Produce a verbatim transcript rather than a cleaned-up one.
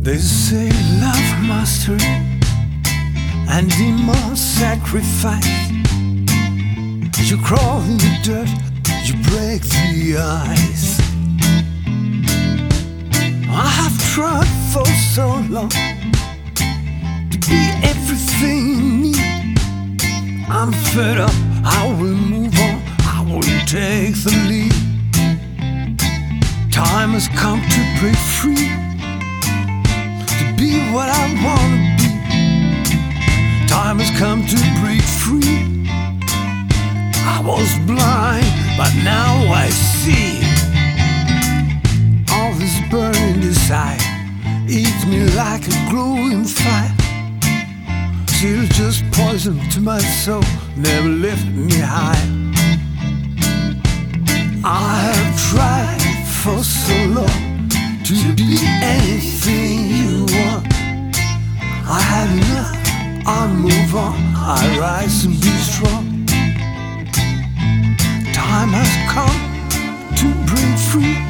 They say love mastery and demons sacrifice. You crawl in the dirt, you break the ice. I have tried for so long to be everything you need. I'm fed up, I will move on, I will take the lead. Time has come to break free, to be what I wanna be. Time has come to break free. I was blind, but now I see. All this burning desire eats me like a glowing fire. Still just poison to my soul, never lift me high. I have tried for so long to be anything you want. I had enough, I move on, I rise and be strong. Time has come to break free.